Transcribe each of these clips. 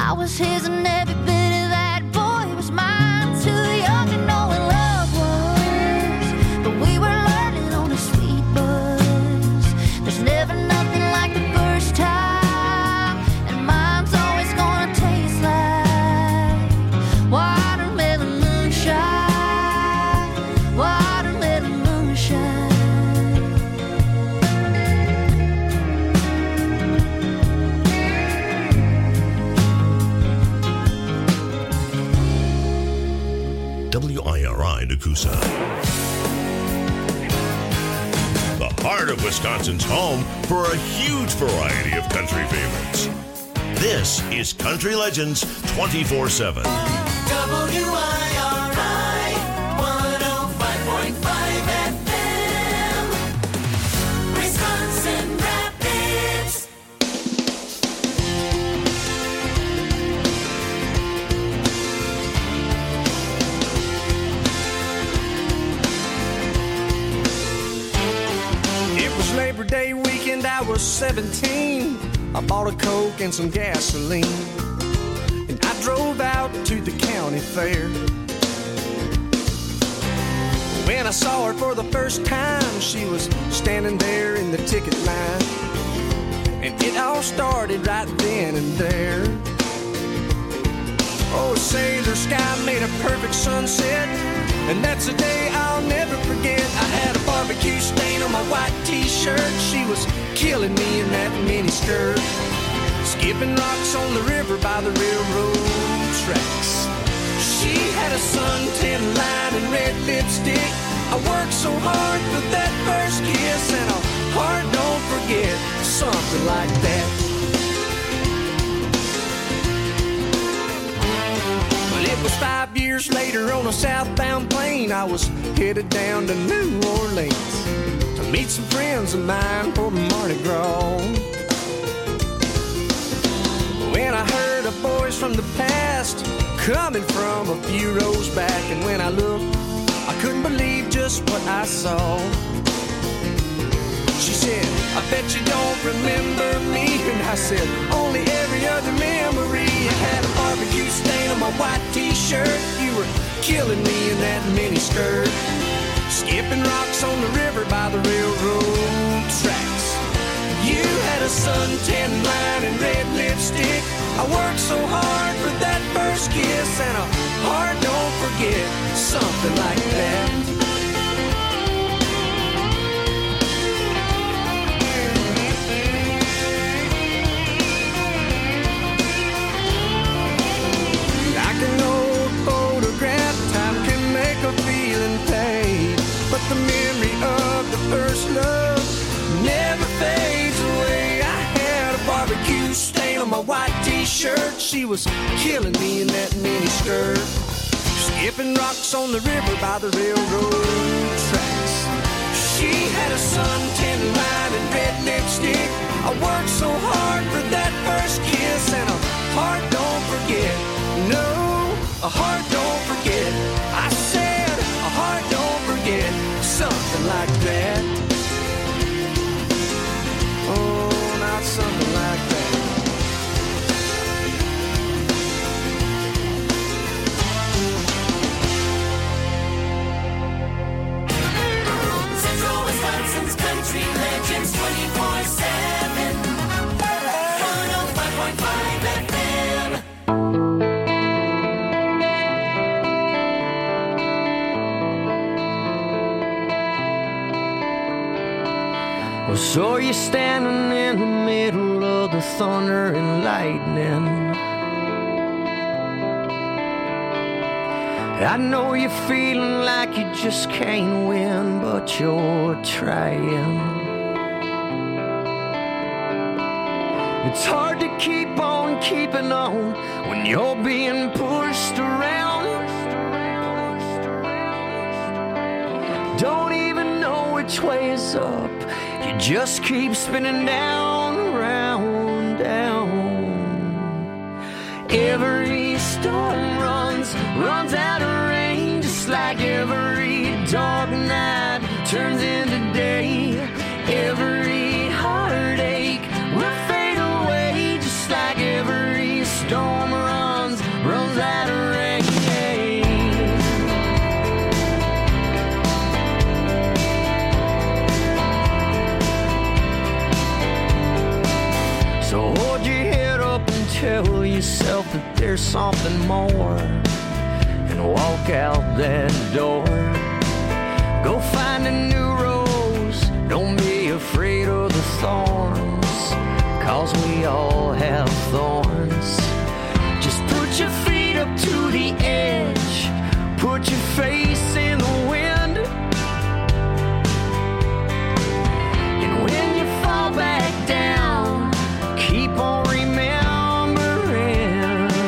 I was his and every bit of that boy was mine. Too young to know what love was, but we were learning on a sweet buzz. There's never nothing like the first time, and mine's always gonna taste like watermelon moonshine, watermelon moonshine. WIRI Nakusa. The heart of Wisconsin's home for a huge variety of country favorites. This is Country Legends 24/7. WIRI 105.5 FM, Wisconsin Rapids. It was Labor Day weekend, I was 17. I bought a Coke and some gasoline, and I drove out to the county fair. When I saw her for the first time, she was standing there in the ticket line, and it all started right then and there. Oh, sailor sky made a perfect sunset, and that's a day I'll never forget. I had a barbecue stain on my white t-shirt. She was killing me in that mini skirt, skipping rocks on the river by the railroad tracks. She had a suntan line and red lipstick. I worked so hard for that first kiss, and a heart don't forget, something like that. It was 5 years later on a southbound plane. I was headed down to New Orleans to meet some friends of mine for Mardi Gras. When I heard of boys from the past coming from a few rows back, and when I looked, I couldn't believe just what I saw. She said, I bet you don't remember me. And I said, only every other memory. I had a barbecue stain on my white t-shirt. You were killing me in that mini skirt, skipping rocks on the river by the railroad tracks. You had a suntan line and red lipstick. I worked so hard for that first kiss, and a heart don't forget, something like that. But the memory of the first love never fades away. I had a barbecue stain on my white t-shirt. She was killing me in that mini skirt, skipping rocks on the river by the railroad tracks. She had a suntan line and red lipstick. I worked so hard for that first kiss, and a heart don't forget. No, a heart don't forget. I said a heart don't forget, something like that. Oh, not something like that. Central Wisconsin's Country Legends 24/7, 105.5 FM. Well, so you're standing in the middle of the thunder and lightning. I know you're feeling like you just can't win, but you're trying. It's hard to keep on keeping on when you're being pushed around. Don't even know which way is up. You just keep spinning down, round, down. Every storm runs out of rain, just like every dark night turns into day. Every heartache will fade away, just like every storm that there's something more and walk out that door. Go find a new rose, don't be afraid of the thorns, 'cause we all have thorns. Just put your feet up to the edge, put your face in the wind, and when you fall back down, keep on remembering.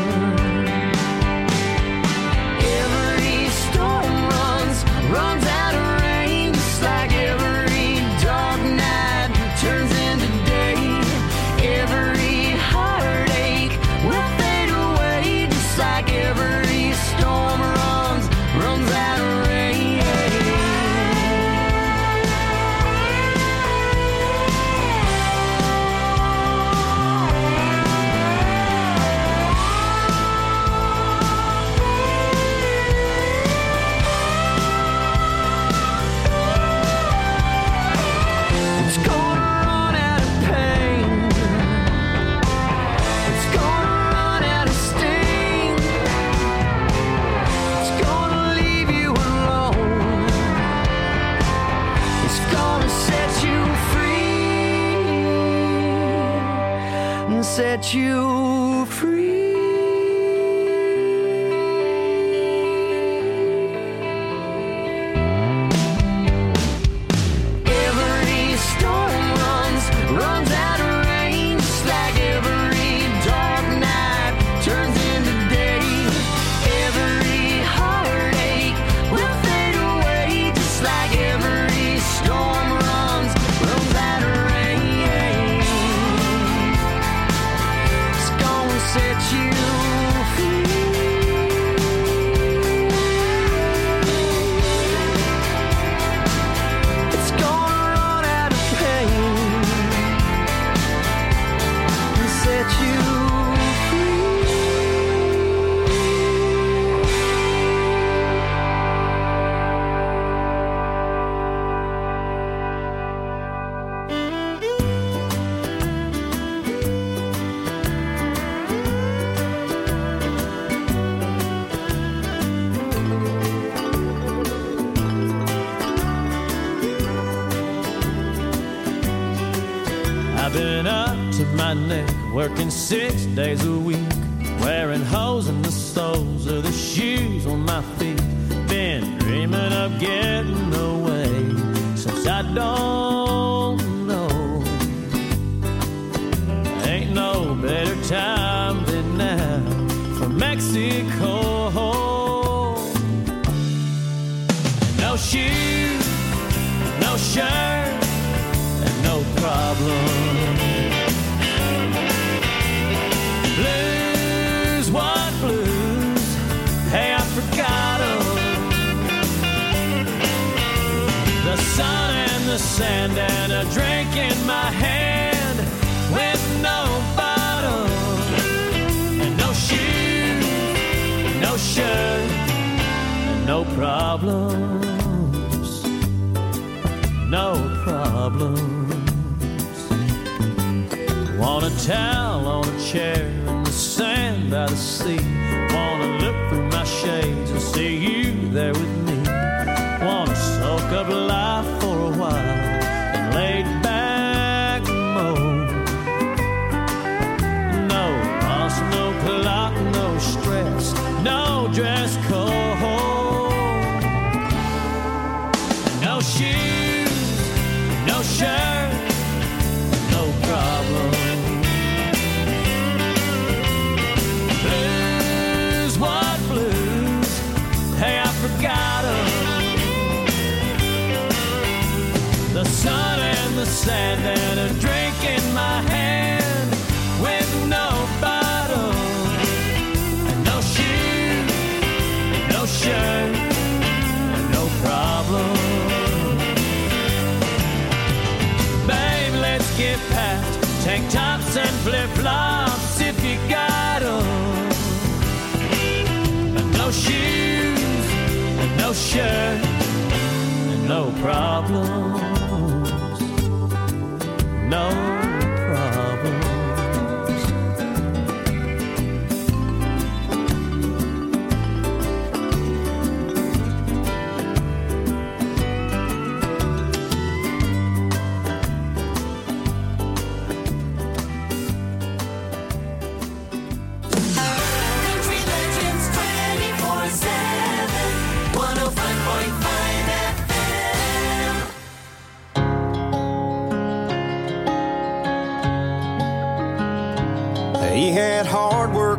Every storm runs out of rain, just like every dark night turns into day. Every heartache will fade away, just like every storm runs out of rain. It's gonna run out of pain, it's gonna run out of sting, it's gonna leave you alone, it's gonna set you free, and set you free. Every storm runs out of rain, just like every dark night turns into day. Every heartache will fade away, just like every storm runs out of rain. It's gonna set you free. It's gonna run out of pain and set you I've been up to my neck, working 6 days a week, wearing holes in the soles of the shoes on my feet. Been dreaming of getting away since I don't know. Ain't no better time than now for Mexico. No shoes, no shirt, and no problem. Blues, what blues? Hey, I forgot 'em. The sun and the sand and a drink in my hand with no bottom. And no shoes, no shirt, and no problems. No problems. Want a towel on a chair in the sand by the sea. Wanna look through my shades and see you there with me. Wanna soak up life for a while and lay back moan. No boss, no clock, no stress, no dress code. No shoes, no shirt, no problem. Blues, what blues? Hey, I forgot 'em. The sun and the sand and a drink in my hand with no bottom. And no shoes, no shirt, and no problem. Babe, let's get past tank tops and flip-flops if you got 'em. And no shoes, and no shirt, and no problems. No problems.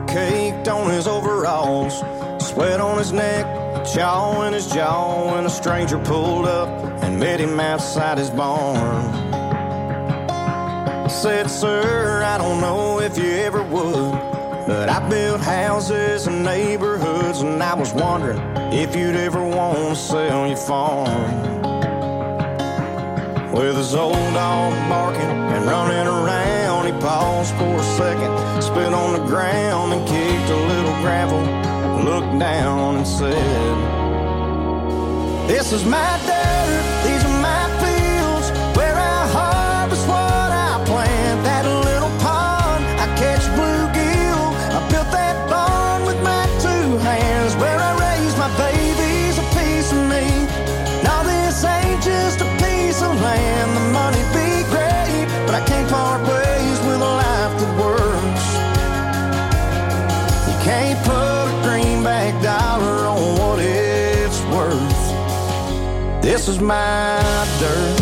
caked on his overalls, sweat on his neck, chaw in his jaw, when a stranger pulled up and met him outside his barn. Said, sir, I don't know if you ever would, but I built houses and neighborhoods, and I was wondering if you'd ever want to sell your farm. With his old dog barking and running around, he paused for a second, spit on the ground and kicked a little gravel, looked down and said, this is my dirt, these are my fields, where I harvest what I plant. That little pond, I catch bluegill, I built that barn with my two hands, where I raise my babies, a piece of me. Now this ain't just a piece of land, the money be great, but I can't part ways with a life that works. You can't put a greenback dollar on what it's worth. This is my dirt.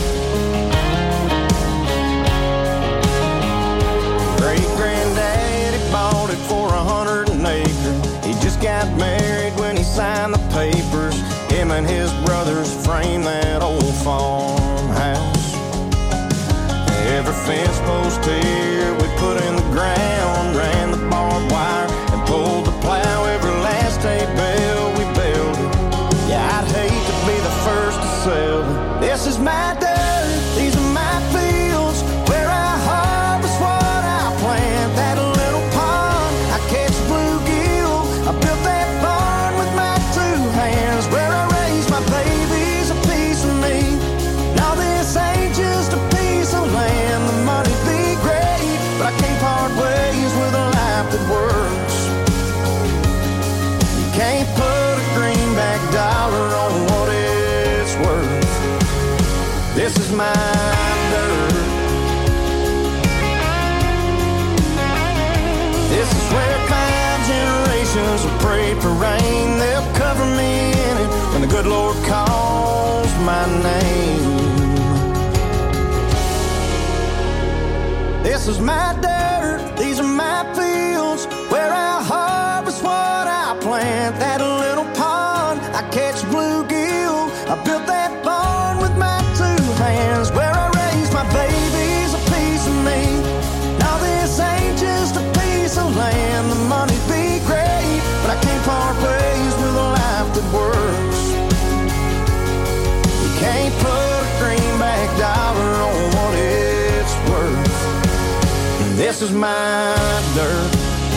Great-granddaddy bought it for 100 an acre. He just got married when he signed the papers. Him and his brothers framed that old farmhouse. Every fence post here we put in the ground, ran the barbed wire and pulled the plow. Every last hay bale we built it. Yeah, I'd hate to be the first to sell it. This is my dirt, these are my fields, where I harvest what I plant. That little pond, I catch bluegill, I built that barn with my two hands, where I raise my babies, a piece of me. Now this ain't just a piece of land, the money be great, but I can't part ways with a life that works. You can't put a greenback dollar on what it's worth. This is my dirt. This is where 5 generations have prayed for rain. They'll cover me in it when the good Lord calls my name. This is my dirt, these are my fields, where I harvest what I plant. That little pond, I catch bluegill, I built that barn with my two hands, where I raise my babies, a piece of me. Now this ain't just a piece of land, the money be great, but I can't part ways with a life that works. You can't put a greenback dollar on what it's worth. This is my dirt.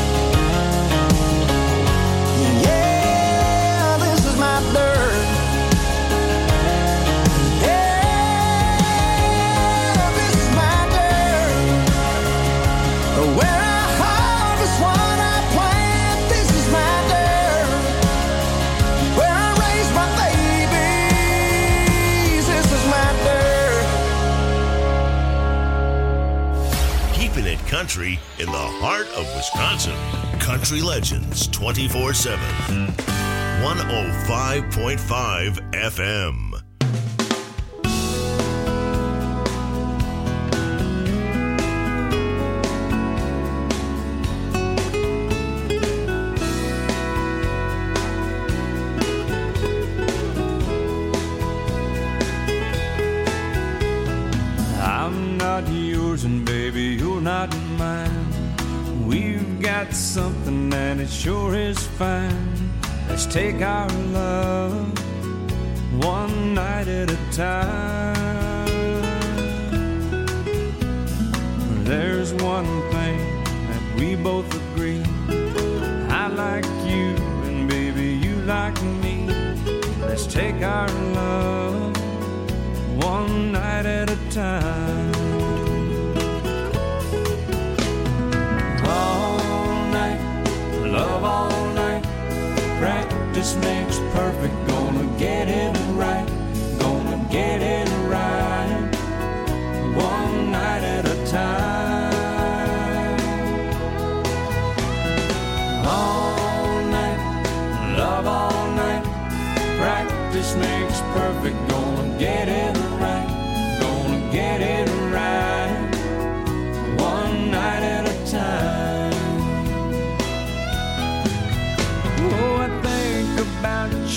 Yeah, this is my dirt. Yeah, this is my dirt. Where I harvest what I plant. This is my dirt. Where I raise my babies. This is my dirt. Keeping it country in the heart of Wisconsin. Country Legends 24/7. 105.5 FM. I'm not yours and baby, you're not mine. We've got something and it sure is fine. Let's take our love one night at a time. There's one thing that we both agree. I like you and baby you like me. Let's take our love one night at a time. All night, love all night. Practice makes perfect. Gonna get it right. Gonna get it right. One night at a time. All night, love all night. Practice makes perfect. Gonna get it right. Gonna get it right. One night at a time.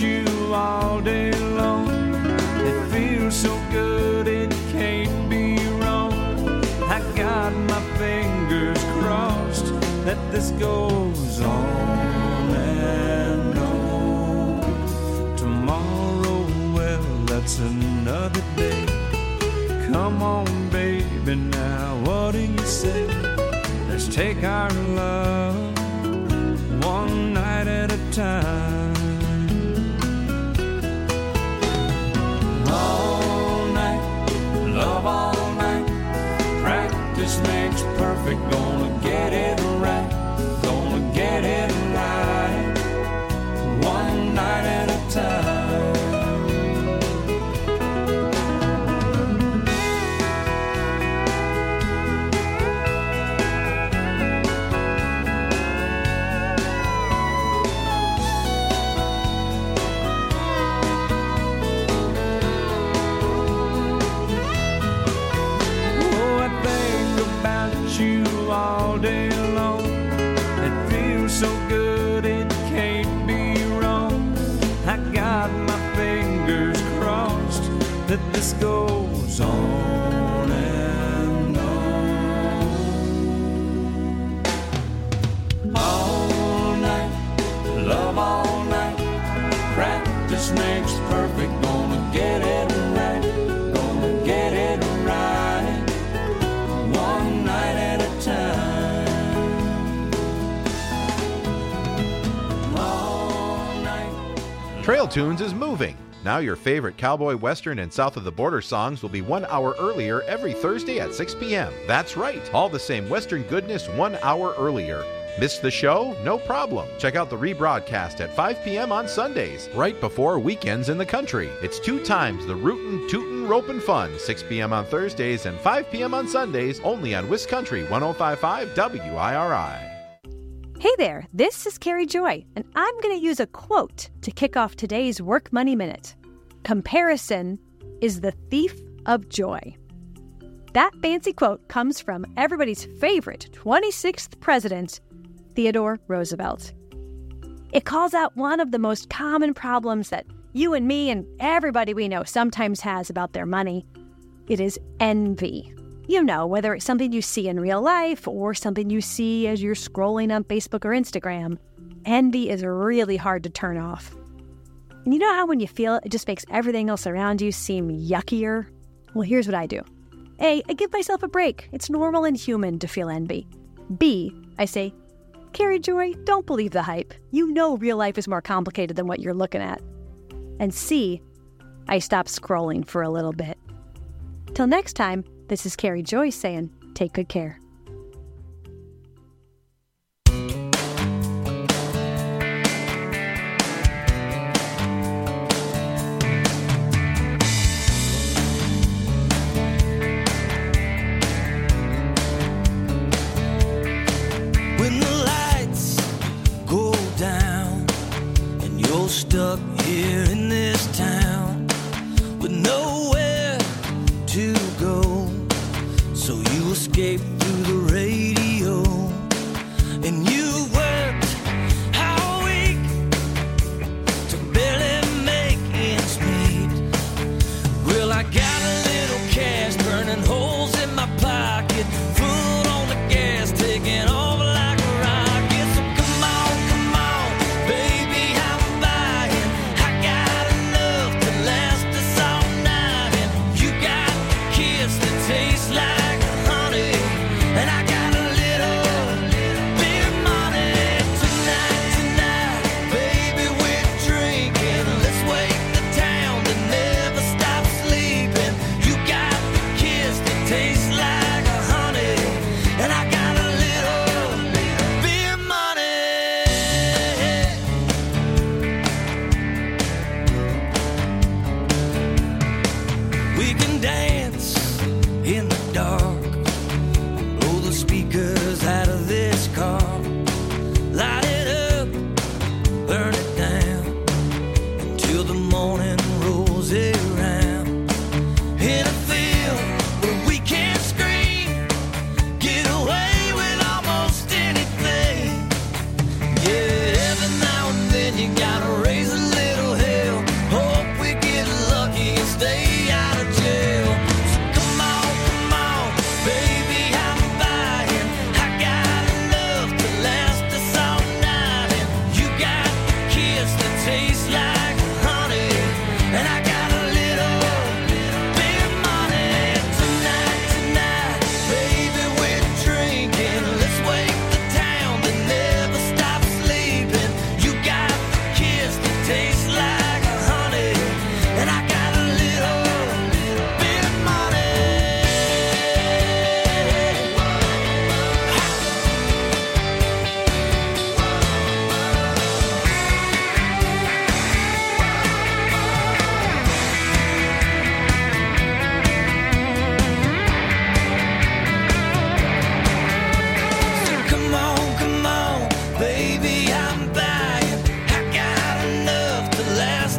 you all day long. It feels so good, it can't be wrong. I got my fingers crossed that this goes on and on. Tomorrow, well, that's another day. Come on, baby, now what do you say? Let's take our love one night at a time. All night, love all night. Practice makes perfect. Gonna get it right. Gonna get it right. One night at a time. All day long, it feels so good, it can't be wrong. I got my fingers crossed that this goes on and on. All night, love all night. Practice makes perfect. Gonna get it right. Gonna get it right. One night at a time. Trail Tunes is moving. Now your favorite cowboy, western, and south of the border songs will be 1 hour earlier every Thursday at 6 p.m. That's right, all the same western goodness 1 hour earlier. Missed the show? No problem. Check out the rebroadcast at 5 p.m. on Sundays, right before weekends in the country. It's 2 times the rootin', tootin', ropin' fun, 6 p.m. on Thursdays and 5 p.m. on Sundays, only on Wiscountry 105.5 WIRI. Hey there, this is Carrie Joy, and I'm going to use a quote to kick off today's Work Money Minute. Comparison is the thief of joy. That fancy quote comes from everybody's favorite 26th president, Theodore Roosevelt. It calls out one of the most common problems that you and me and everybody we know sometimes has about their money. It is envy. You know, whether it's something you see in real life or something you see as you're scrolling on Facebook or Instagram, envy is really hard to turn off. And you know how when you feel it, it just makes everything else around you seem yuckier? Well, here's what I do. A, I give myself a break. It's normal and human to feel envy. B, I say, Carrie Joy, don't believe the hype. You know real life is more complicated than what you're looking at. And C, I stop scrolling for a little bit. Till next time, this is Carrie Joy saying, take good care. When the lights go down and you're stuck here in this town with nowhere to go, so you escape through the radio, and you worked all week to barely make ends meet. Well, I got a little cash burning holes in my pocket, foot on the gas, taking off like a rocket. So come on, baby, I'm buying. I got enough to last us all night, and you got a kiss that tastes like honey.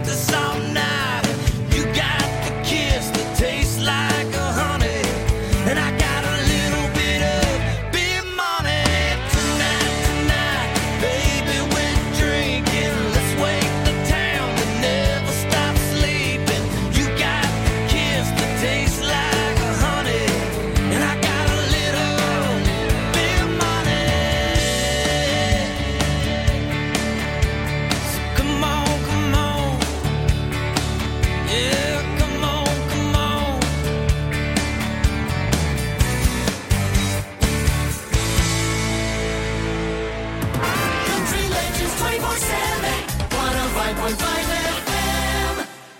this all night. You got the kiss that tastes like a honey, and I got a little bit of big money. Tonight, baby, we're drinking. Let's wake the town that never stops sleeping. You got the kiss that tastes like a honey, and I got a little bit of money. So come on, yeah, come on. Country Legends 24/7, 105.5 FM.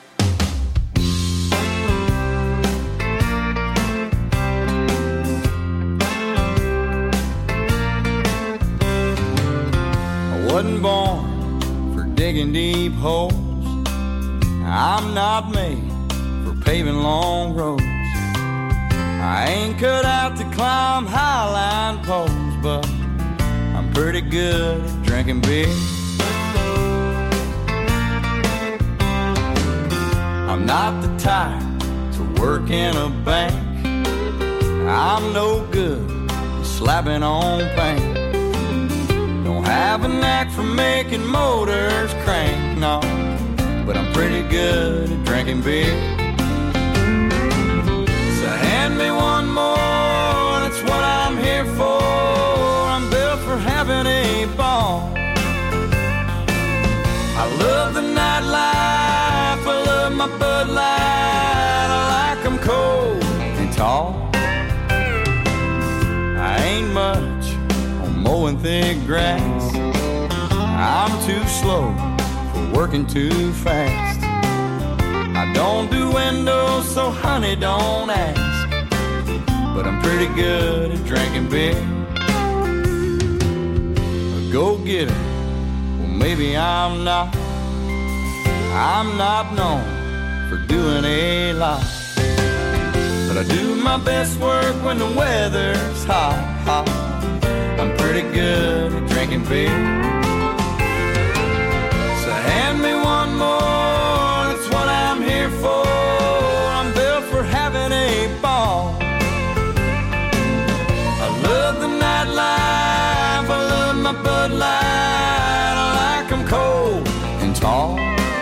I wasn't born for digging deep holes. I'm not made for paving long roads. I ain't cut out to climb highline poles, but I'm pretty good at drinking beer. I'm not the type to work in a bank. I'm no good at slapping on paint. Don't have a knack for making motors crank, no, but I'm pretty good at drinking beer. So hand me one more, that's what I'm here for. I'm built for having a ball. I love the nightlife, I love my Bud Light. I like 'em cold and tall. I ain't much on mowing thick grass. I'm too slow for working too fast. I don't do windows, so honey, don't ask. But I'm pretty good at drinking beer. A go-getter, well maybe I'm not. I'm not known for doing a lot, but I do my best work when the weather's hot. I'm pretty good at drinking beer. So hand me one more, that's what I'm here for. I'm built for having a ball. I love the nightlife, I love my Bud Light. I like 'em cold and tall.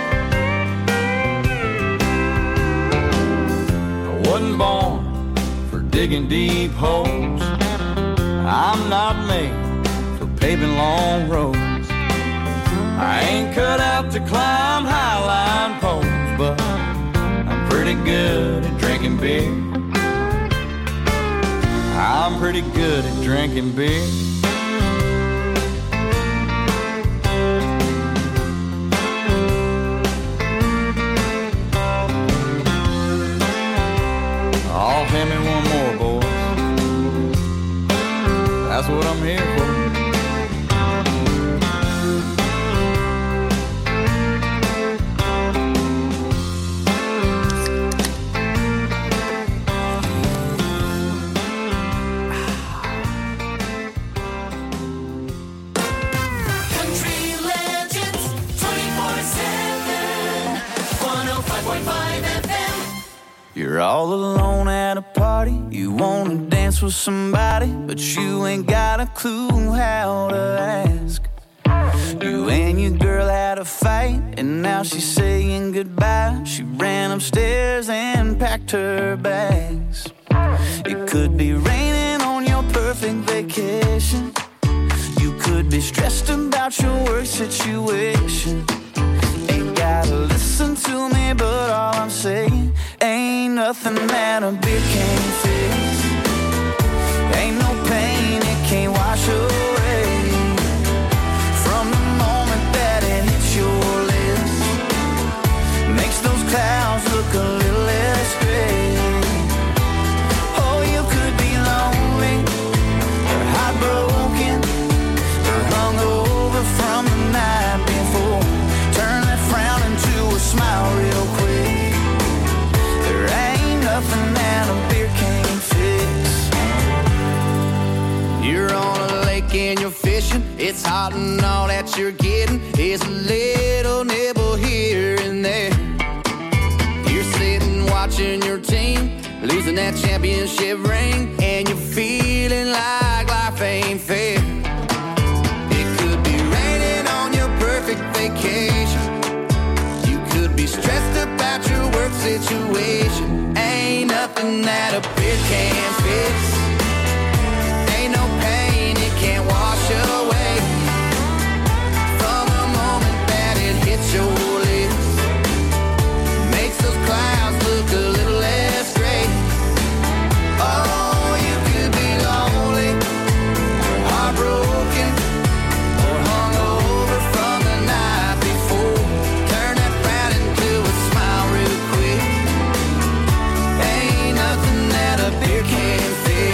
I wasn't born for digging deep holes. I'm not made for paving long roads. I ain't cut out to climb highline poles, but I'm pretty good at drinking beer. I'm pretty good at drinking beer. Oh, hand me one more, boys. That's what I'm here for. Country Legends 24/7, 105.5 FM. You're all alone at a party. You wanna dance with somebody, but you ain't got a clue how to ask. You and your girl had a fight, and now she's saying goodbye. She ran upstairs and packed her bags. It could be raining on your perfect vacation. You could be stressed about your work situation. Ain't gotta listen to me, but all I'm saying, ain't nothing that a beer can't fix. Ain't no pain it can't wash away. From the moment that it hits your lips, makes those clouds look a little less gray. Oh, you could be lonely, or heartbroken, or hungover from the night before. Turn that frown into a smile real quick. There ain't nothing that a beer can't fix. You're on a lake and you're fishing. It's hot and all that you're getting is a little nibble here and there. lifting that championship ring, and you're feeling like life ain't fair. It could be raining on your perfect vacation. You could be stressed about your work situation. Ain't nothing that a beer can't fix. Ain't no pain it can't wash away. From the moment that it hits your lips, makes those clouds look a little less gray. Oh, you could be lonely, heartbroken, or hungover from the night before. Turn that frown into a smile real quick. Ain't nothing that a beer can't fix.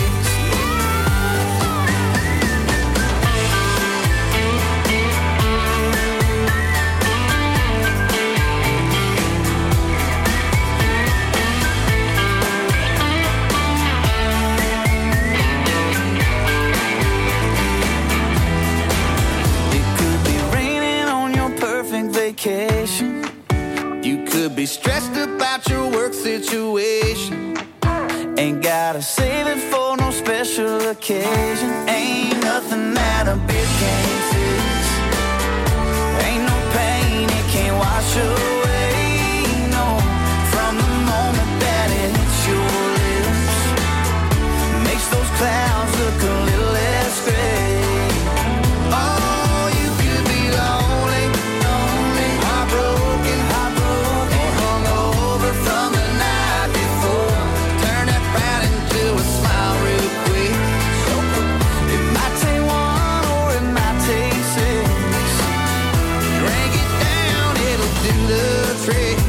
Vacation. You could be stressed about your work situation. Ain't gotta save it for no special occasion. Ain't nothing that a beer can't fix. Ain't no pain it can't wash away. No, from the moment that it hits your lips, makes those clouds look a little less gray. Oh, you could be lonely, heartbroken, or hungover from the night before. Turn that frown into a smile real quick. It might take one or it might take six. Drink it down, it'll do the trick.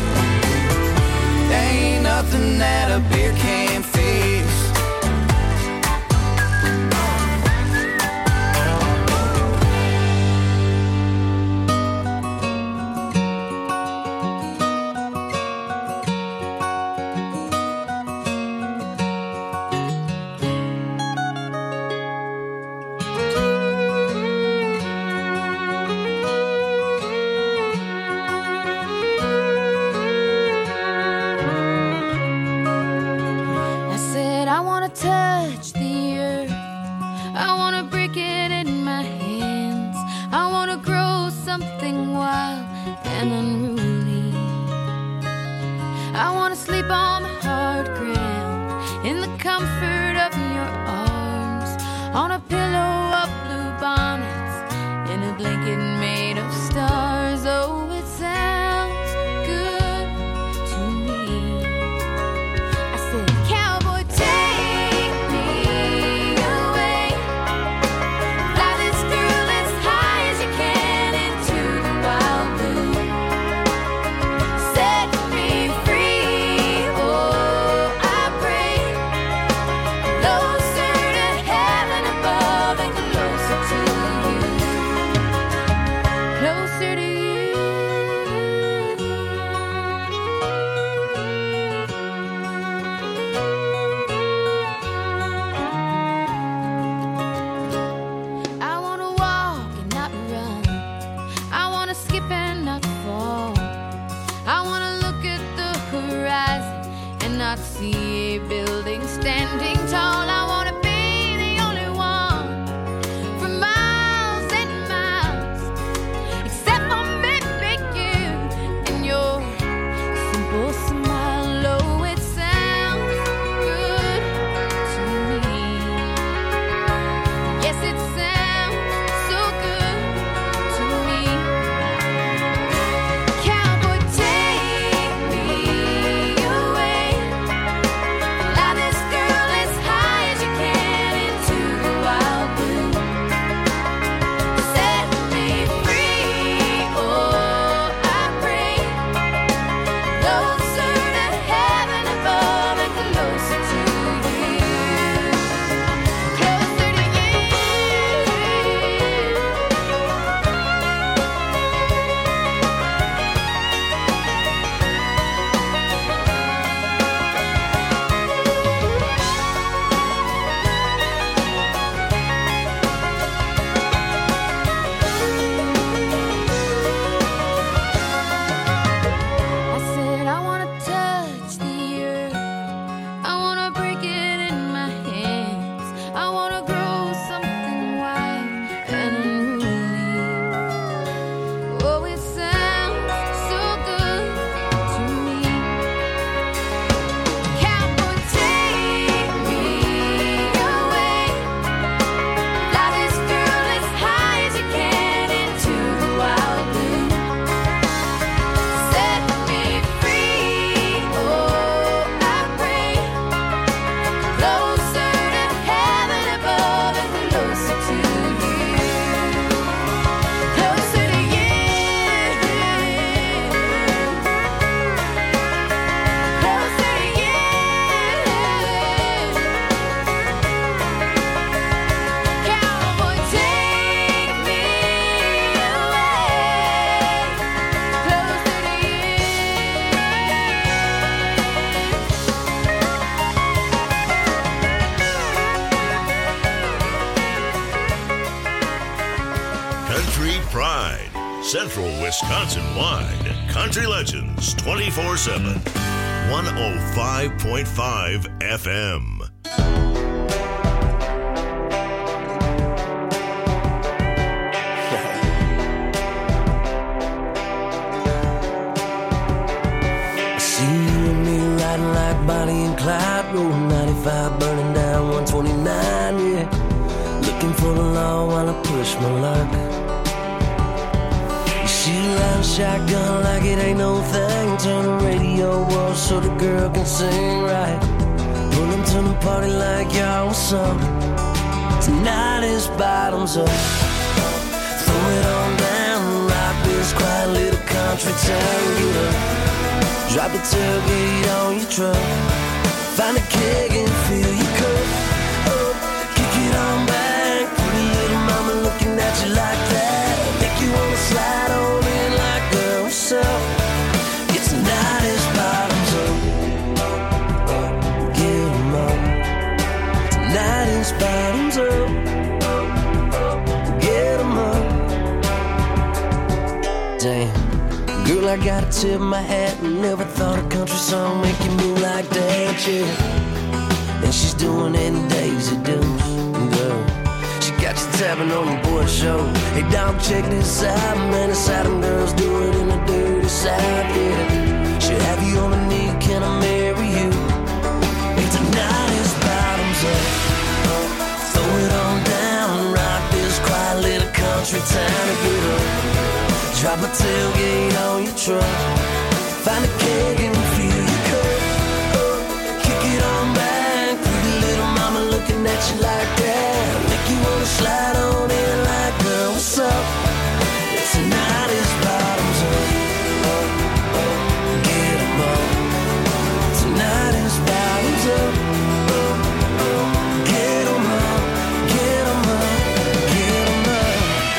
Ain't nothing that a beer can't fix. Touch the earth, I wanna break it in my hands. I wanna grow something wild and unruly. I wanna sleep on the hard ground in the comfort of your arms, on a pillow of blue bonnets, in a blanket made of stars. Oh, it sounds good to me. I said, cowboy, take me away. Fly this girl as high as you can into the wild blue. Set me free, oh, I pray. Closer to heaven above and closer to you. Closer to you. I wanna walk and not run. I wanna skip and not fall. I wanna look at the horizon and not see a building standing tall. I wanna be the only one for miles and miles, except for maybe you and your simple smile. Oh, it sounds good to me. Yes, it sounds so good to me. Cowboy, take me away. Fly this girl as high Central Wisconsin-wide. Country Legends 24/7. 105.5 FM. Like Bonnie and Clyde, rolling 95, burning down 129, yeah. Looking for the law while I push my luck. You shoot out a shotgun like it ain't no thing. Turn the radio off so the girl can sing right. Pull them to the party like y'all, what's up? Tonight is bottoms up. Throw it on down, rock this quiet little country town. Get up. Drop the tailgate on your truck. Find a keg and fill your cup. Oh, kick it on back. Pretty little mama looking at you like that. Make you wanna slide on in like, girl, what's up? It's tonight is bottoms up. Get 'em up. Tonight is bottoms up. Get 'em up. Damn. Girl, I gotta tip my hat and never thought a country song make you move like that, yeah. And she's doing any Daisy Dukes, girl. She got you tapping on your boy show. Hey, dog, check this out, man. It's how them girls do it in the dirty South, yeah. She'll have you on a knee, can I marry you? Hey, tonight is bottoms up. Throw it on down, rock this quiet little country town to get up. Drop a tailgate on your truck. Find a keg and fill your cup. Kick it on back. Pretty little mama looking at you like that. Make you wanna slide on in like, girl, what's up? Tonight is bottoms up. Get 'em up. Tonight is bottoms up. Get 'em up. Get 'em up. Get 'em up.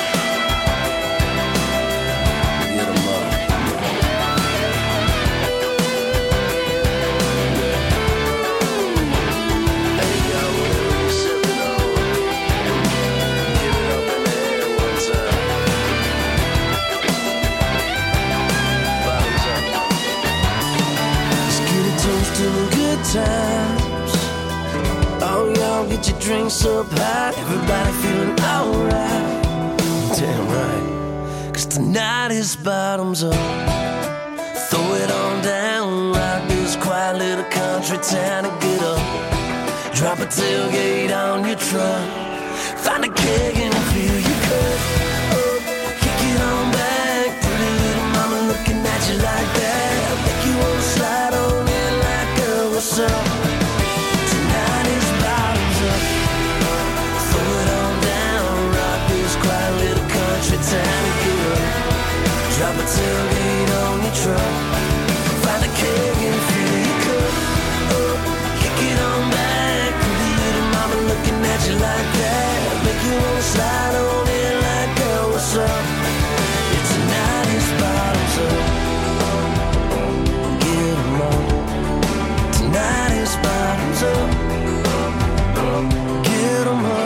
Times. Oh, y'all get your drinks up high. Everybody feeling alright. Damn right. 'Cause tonight is bottoms up. Throw it on down. Rock this quiet little country town and get up. Drop a tailgate on your truck. Find a keg and fill your cup. Kick it on back. Pretty little mama looking at you like that. Make you wanna slide on in like, girl, what's up? Tonight is bottoms up. Throw it on down. Rock this quiet little country town and get up. Drop a tailgate on your truck. Find a keg and fill your cup. Kick it on back. Pretty little mama looking at you like that. Make you wanna slide on in like, girl, what's up? It's tonight is bottoms up. Get 'em up. Tonight is bottoms up. Get 'em up.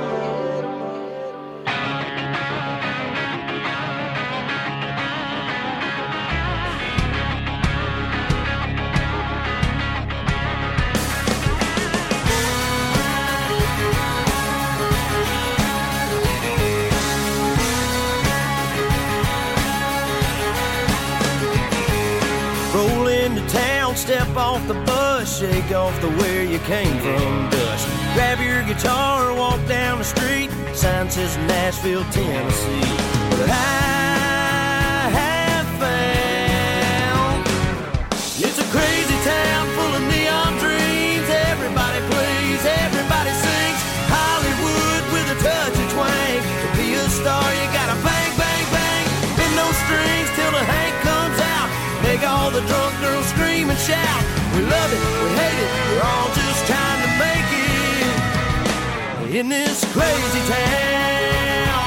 Roll into town, step off the bus, shake off the where you came from dust. Grab your guitar, walk down the street, sign says Nashville, Tennessee. But I have found it's a crazy town full of neon dreams. Everybody plays, everybody sings. Hollywood with a touch of twang. To be a star, you gotta bang, bang, bang. Bend those strings till the Hank comes out. Make all the drunk girls scream and shout. We love it, we hate it, we're all just trying to make it in this crazy town.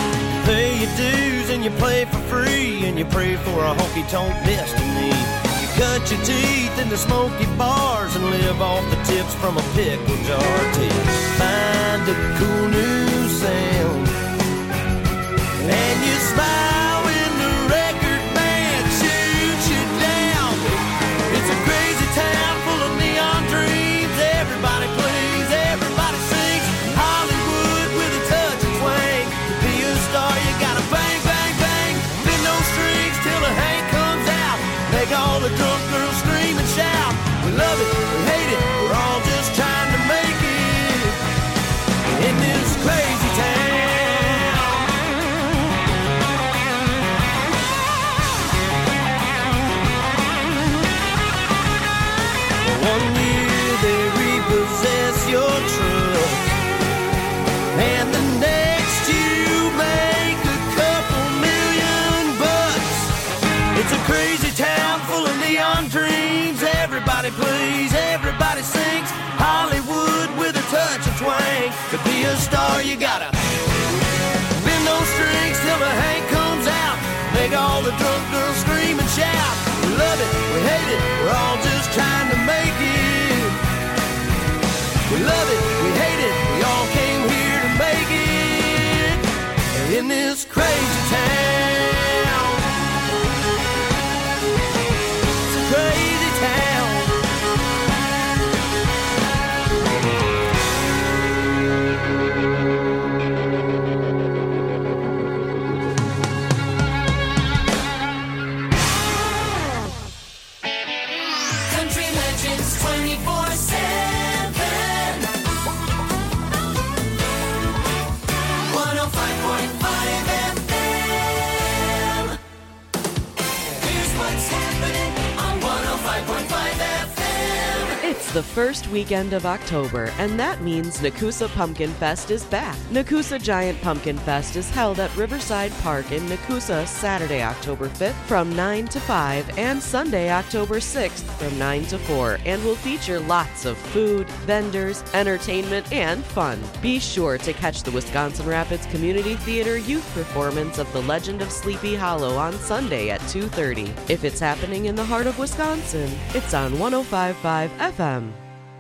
Pay your dues and you play for free, and you pray for a honky-tonk destiny. You cut your teeth in the smoky bars and live off the tips from a pickle jar till you find a cool new sound. And you smile when the record band shoots you down. It's a crazy town full of neon dreams. Everybody plays, everybody sings. Hollywood with a touch of twang. To be a star, you gotta bang, bang, bang. Bend those strings till the Hank comes out. Make all the drunk girls scream and shout. We love it, we hate it, we're all just trying to make it in this crazy town. One year they repossess your truck, and the next you make a couple $1,000,000. It's a crazy town full of neon dreams. Everybody plays, everybody sings. Hollywood with a touch of twang. To be a star, you gotta bend those strings till the Hank comes out. Make all the drunk girls scream and shout. We love it, we hate it, we're all just trying to make it. We love it, we hate it, we all came here to make it in this crazy town. It's a crazy town. Country Legends 24/7. 105.5 FM. Here's what's happening on 105.5 FM. It's the first weekend of October, and that means Nakusa Pumpkin Fest is back. Nakusa Giant Pumpkin Fest is held at Riverside Park in Nakusa Saturday, October 5th from 9 to 5 and Sunday, October 6th from 9 to 4, and will feature lots of food, vendors, entertainment, and fun. Be sure to catch the Wisconsin Rapids Community Theater youth performance of The Legend of Sleepy Hollow on Sunday at 2:30. If it's happening in the heart of Wisconsin, it's on 105.5 FM.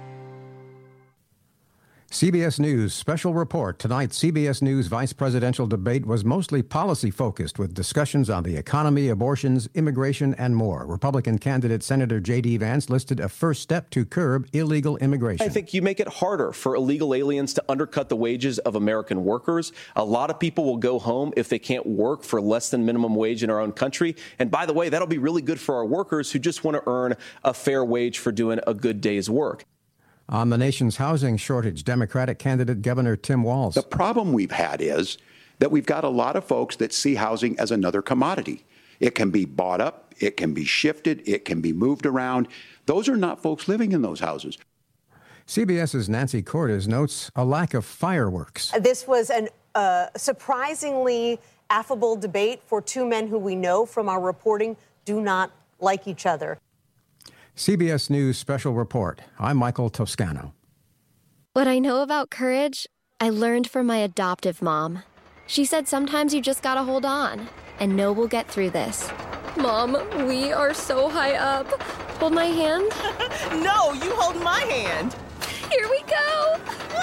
CBS News special report. Tonight's CBS News vice presidential debate was mostly policy-focused with discussions on the economy, abortions, immigration, and more. Republican candidate Senator J.D. Vance listed a first step to curb illegal immigration. I think you make it harder for illegal aliens to undercut the wages of American workers. A lot of people will go home if they can't work for less than minimum wage in our own country. And by the way, that'll be really good for our workers who just want to earn a fair wage for doing a good day's work. On the nation's housing shortage, Democratic candidate Governor Tim Walz. The problem we've had is that we've got a lot of folks that see housing as another commodity. It can be bought up, it can be shifted, it can be moved around. Those are not folks living in those houses. CBS's Nancy Cordes notes a lack of fireworks. This was a surprisingly affable debate for two men who we know from our reporting do not like each other. CBS News special report. I'm Michael Toscano. What I know about courage, I learned from my adoptive mom. She said sometimes you just gotta hold on and know we'll get through this. Mom, we are so high up. Hold my hand. No, you hold my hand. Here we go.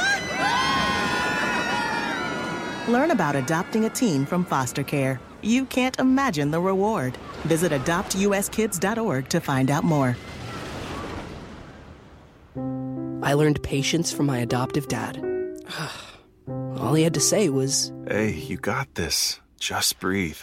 Learn about adopting a teen from foster care. You can't imagine the reward. Visit adoptuskids.org to find out more. I learned patience from my adoptive dad. All he had to say was, "Hey, you got this. Just breathe."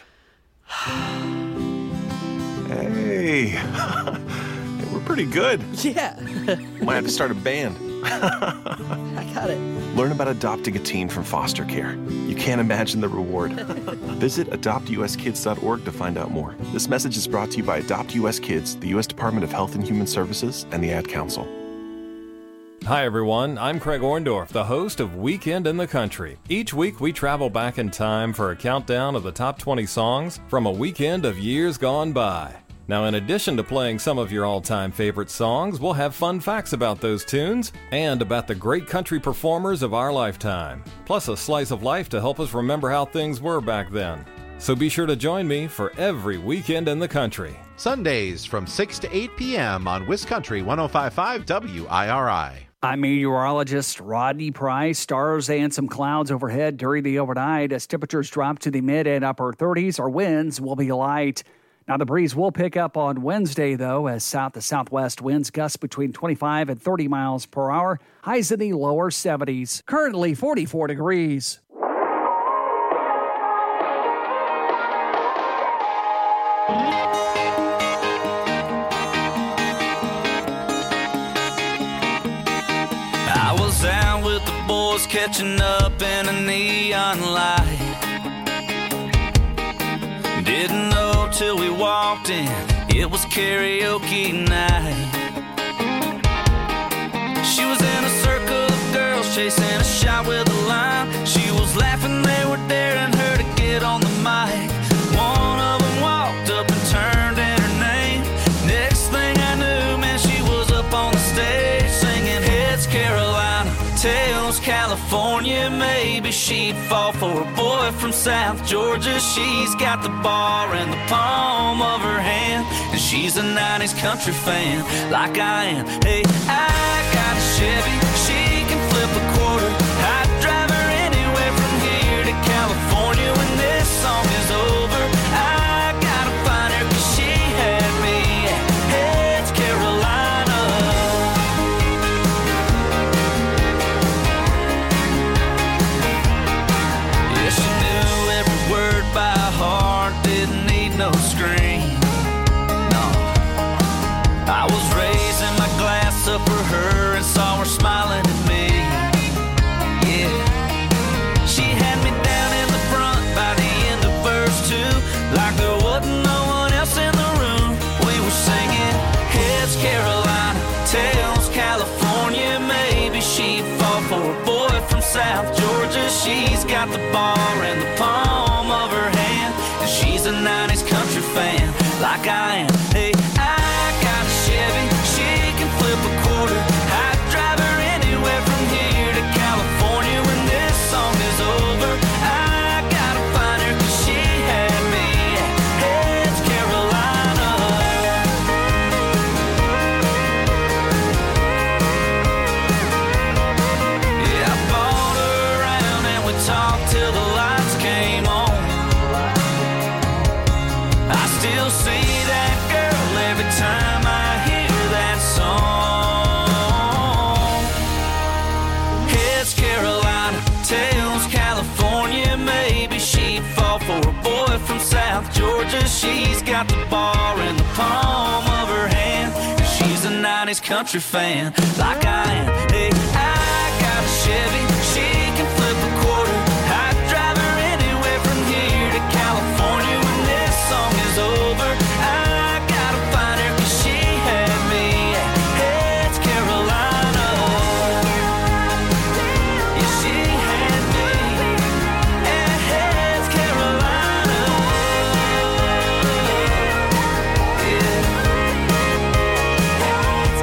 Hey, we're pretty good. Yeah. Might have to start a band. I got it. Learn about adopting a teen from foster care. You can't imagine the reward. Visit adoptuskids.org to find out more. This message is brought to you by Adopt US Kids, the U.S. Department of Health and Human Services, and the Ad Council. Hi everyone, I'm Craig Orndorff, the host of Weekend in the Country. Each week we travel back in time for a countdown of the top 20 songs from a weekend of years gone by. Now, in addition to playing some of your all-time favorite songs, we'll have fun facts about those tunes and about the great country performers of our lifetime, plus a slice of life to help us remember how things were back then. So be sure to join me for every Weekend in the Country. Sundays from 6 to 8 p.m. on Wiscountry 105.5 WIRI. I'm meteorologist Rodney Price. Stars and some clouds overhead during the overnight as temperatures drop to the mid and upper 30s. Our winds will be light. Now, the breeze will pick up on Wednesday, though, as south to southwest winds gust between 25 and 30 miles per hour. Highs in the lower 70s. Currently 44 degrees. I was out with the boys catching up in a neon light. Didn't know till we walked in, it was karaoke night. She was in a circle of girls chasing a shot with a line. She was laughing, they were daring her to get on the mic. One of them walked up and turned in her name. Next thing I knew, man, she was up on the stage singing Heads Carolina, Tails California. Maybe she'd fall for a boy from South Georgia. She's got the bar in the palm of her hand, and she's a 90s country fan like I am. Hey, I got a Chevy, she can flip a quarter. I'd drive her anywhere from here to California. When this song is over, I gotta find her, 'cause she had me at Heads Carolina. Yeah, she knew every word by heart, didn't need no screen. No, I was raising my glass up for her and saw her smiling at me. Yeah, she had me down in the front by the end of verse 2, like there wasn't no one else in the room. We were singing Heads Carolina, Tails California. Maybe she'd fall for a boy from South Georgia. She's got the bar in the palm of her hand, and she's a 90s country fan like I am. Hey, I got a Chevy, she can flip a quarter. I'd drive her anywhere from here to California. When this song is over, I gotta find her, 'cause she had me at Heads Carolina. Yeah, I bought her around and we talked till the lights came on. I still see that girl every time I hear that song. Heads Carolina, Tails California. Maybe she'd fall for a boy from South Georgia. She's got the bar in the palm of her hand, and she's a 90s country fan like I am. Hey, I got a Chevy, she can flip a quarter. I'd drive her anywhere from here to California. When this song is over, I gotta find her, 'cause she had me at Heads Carolina. Yeah, she had me at Heads Carolina. Yeah. Heads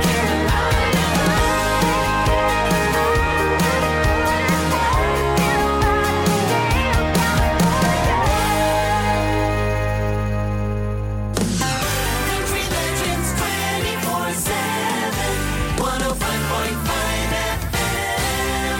Country Legends 24/7, 105.5 FM.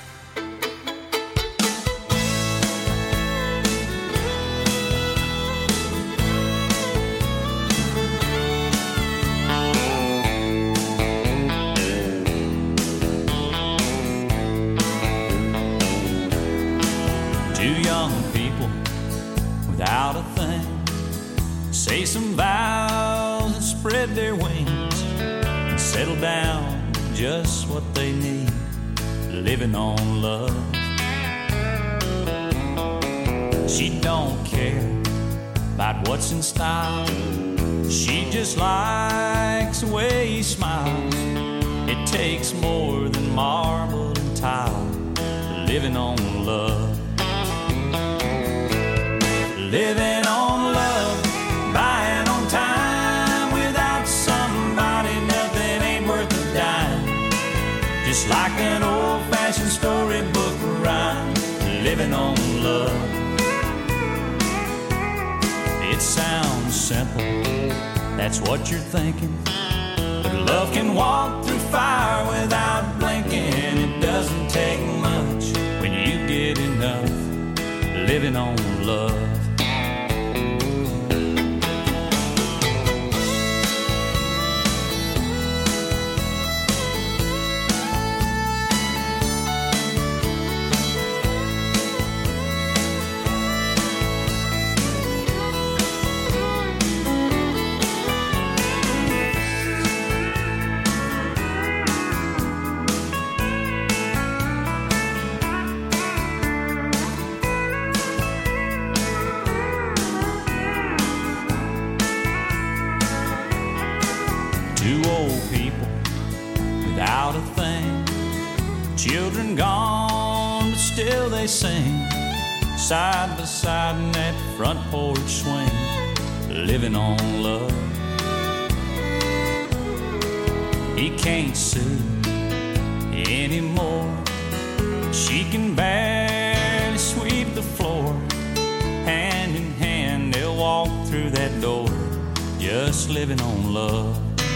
Two young people without a thing say some vows and spread their wings and settle down with just what they need, living on love. She don't care about what's in style, she just likes the way he smiles. It takes more than marble and tile, living on love. Living on love, buying on time. Without somebody, nothing ain't worth a dime. Just like an old-fashioned storybook rhyme, living on love. It sounds simple, that's what you're thinking. But love can walk through fire without blinking. It doesn't take much when you get enough living on love. Two old people without a thing, children gone, but still they sing, side by side in that front porch swing, living on love. He can't sue anymore. She can barely sweep the floor. Hand in hand they'll walk through that door, just living on love.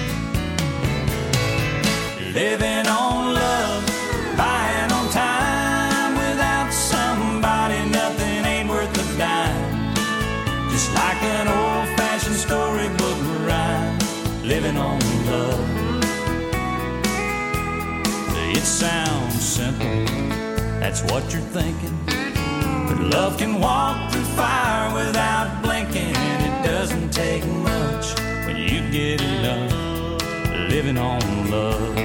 Living on love, buying on time. Without somebody, nothing ain't worth a dime. Just like an old-fashioned storybook rhyme. Living on love. It sounds simple, that's what you're thinking. But love can walk through fire without blinking. It doesn't take much when you get enough living on love.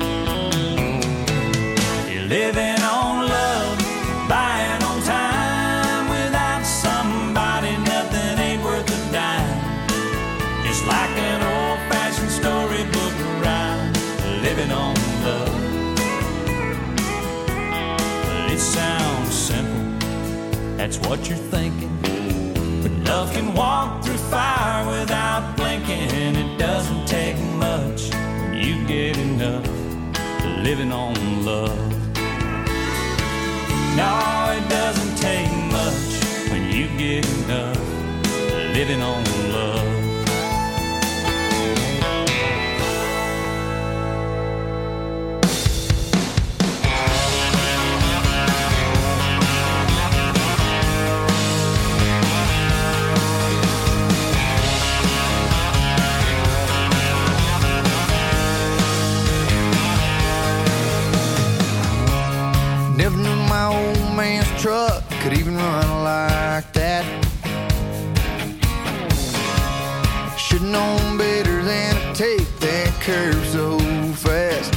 You're living on love, buying on time. Without somebody, nothing ain't worth a dime. Just like an old-fashioned storybook rhyme. Living on love. But it sounds simple, that's what you're thinking. But love can walk through fire without blinking. It doesn't take much when you get enough living on love. No, it doesn't take much when you get enough living on love. Never knew my old man's truck could even run like that. Should've known better than to take that curve so fast.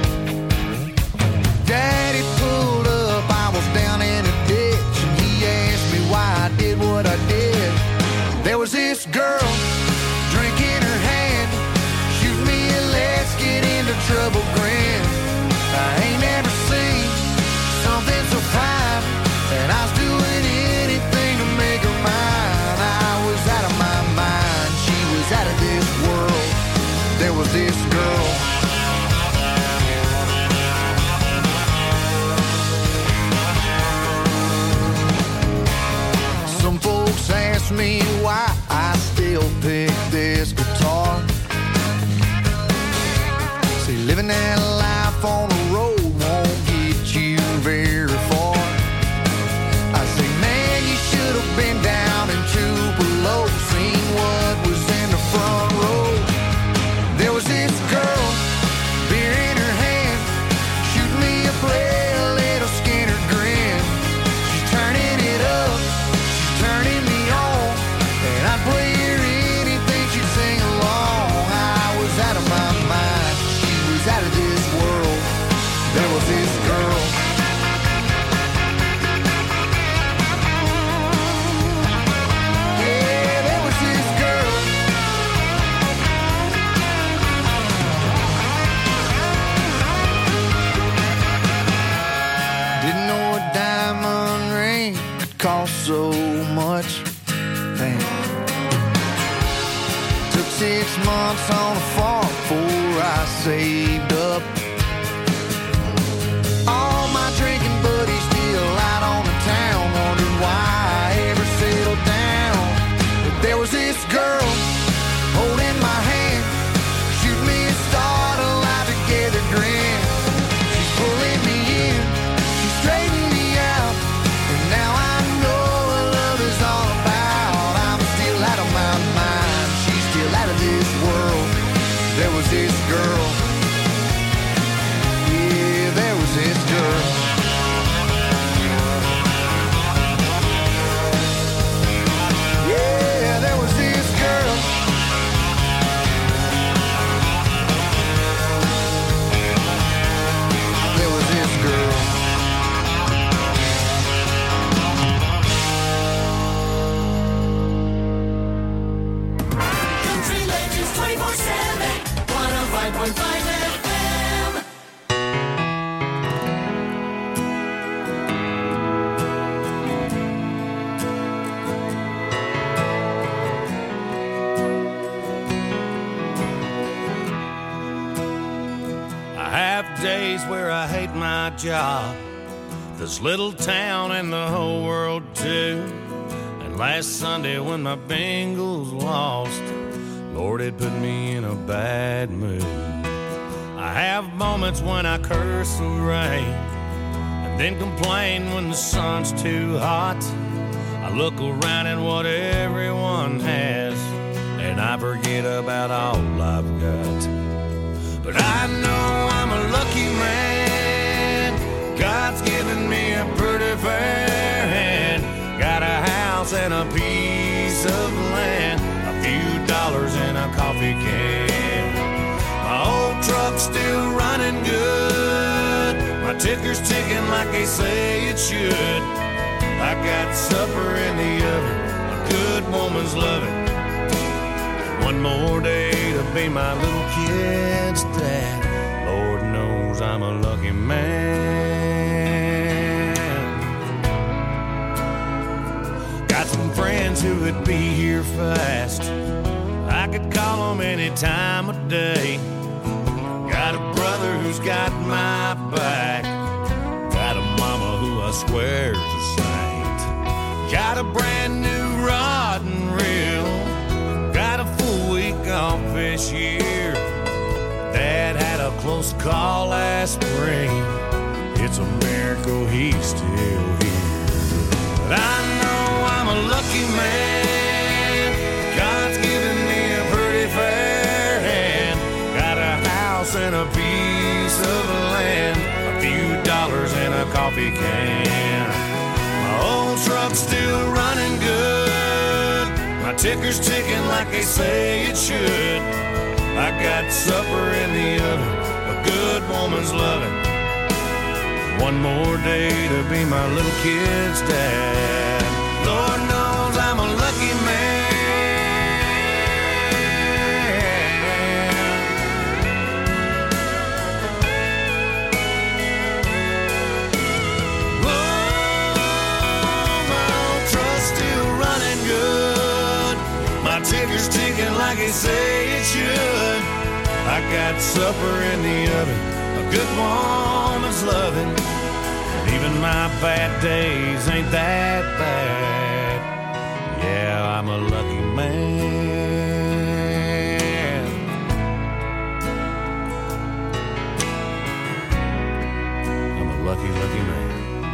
Daddy pulled up, I was down in a ditch, and he asked me why I did what I did. There was this girl, drink in her hand, shoot me a let's get into trouble grin. I ain't never seen something so fine, and I was doing anything to make her mine. I was out of my mind, she was out of this world. There was this girl. Some folks ask me why I still pick this guitar. See, living that life on the road won't get you very far. I say, man, you should have been down in Tupelo, seen what was in the front row. There was this girl, beer in her hand, shooting me a pale little Skinner grin. She's turning it up, she's turning me on, and I'd play her anything she'd sing along. I was out of my mind, she was out of this world. There was this girl. Yeah, there was this girl. Didn't know a diamond ring could cost so much. Damn. Took 6 months on a farm before I saved up. All my drinking buddies still out on the town, wondered why I ever settled down. But there was this girl holding my days where I hate my job, this little town and the whole world too. And last Sunday when my Bengals lost, Lord, it put me in a bad mood. I have moments when I curse the rain and then complain when the sun's too hot. I look around at what everyone has and I forget about all I've got. But I know I'm a lucky man. God's given me a pretty fair hand. Got a house and a piece of land, a few dollars in a coffee can. My old truck's still running good. My ticker's ticking like they say it should. I got supper in the oven, a good woman's loving. One more day to be my little kid's dad. Lord knows I'm a lucky man. Got some friends who would be here fast. I could call them any time of day. Got a brother who's got my back. Got a mama who I swear's a saint. Got a brand new rod and reel. Got a full week off this year. Dad had a close call last spring. It's a miracle he's still here. But I know I'm a lucky man. God's given me a pretty fair hand. Got a house and a piece of land, a few dollars in a coffee can. My old truck's still running good. My ticker's ticking like they say it should. I got supper in the oven, a good woman's loving. One more day to be my little kid's dad. Lord knows I'm a lucky man. Ticker's ticking like they say it should. I got supper in the oven, a good woman's loving. And even my bad days ain't that bad. Yeah, I'm a lucky man. I'm a lucky, lucky man.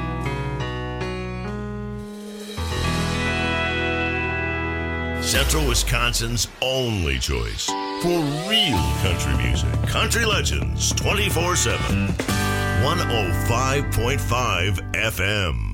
Central Wisconsin's only choice for real country music. Country Legends 24/7. 105.5 FM.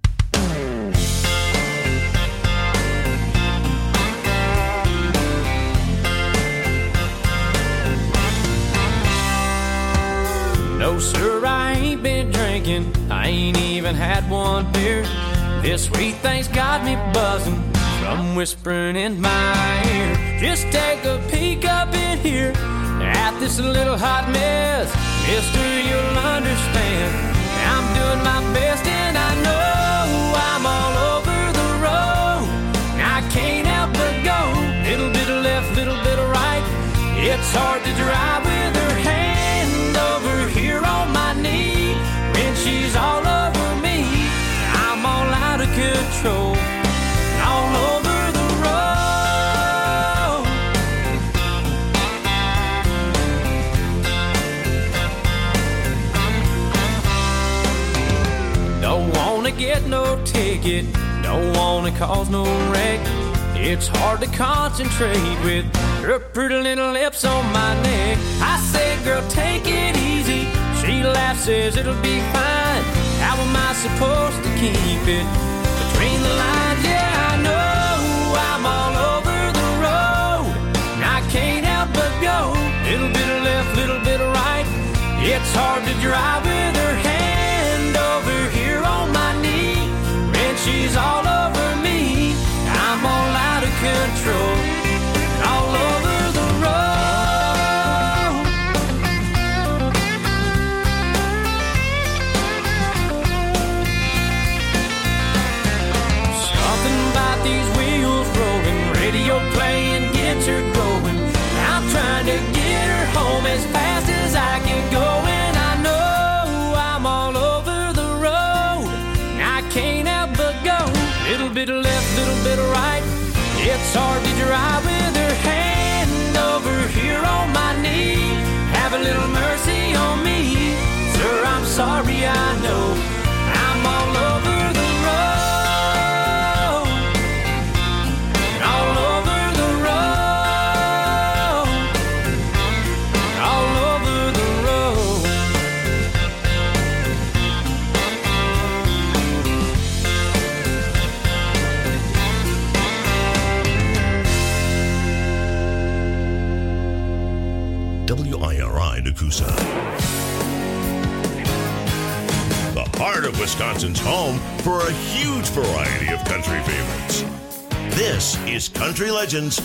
No, sir, I ain't been drinking. I ain't even had one beer. This sweet thing's got me buzzing from whispering in my ear. Just take a peek up in here at this little hot mess. Mister, you'll understand. I'm doing my best and I know I'm all over the road. I can't help but go. Little bit of left, little bit of right. It's hard to drive with her hand over here on my knee. When she's all over me, I'm all out of control. All over the road. Don't wanna get no ticket, don't wanna cause no wreck. It's hard to concentrate with her pretty little lips on my neck. I say, girl, take it easy. She laughs, says it'll be fine. How am I supposed to keep it between the lines? Yeah, I know I'm all over the road. And I can't help but go. Little bit of left, little bit of right. It's hard to drive with her hand over here on my knee. When she's all over me, I'm all out of control. All over the road. Something about these wheels rolling, radio playing gets her going. I'm trying to get her home as fast as I can go, and I know Little bit of left, little bit of right. It's hard to drive with her hand over here on my knee. Have a little mercy on me, sir, I'm sorry, I know I'm all over the road, all over the road, all over the road. WIRI Nakusa. The heart of Wisconsin's home for a huge variety of country favorites. This is Country Legends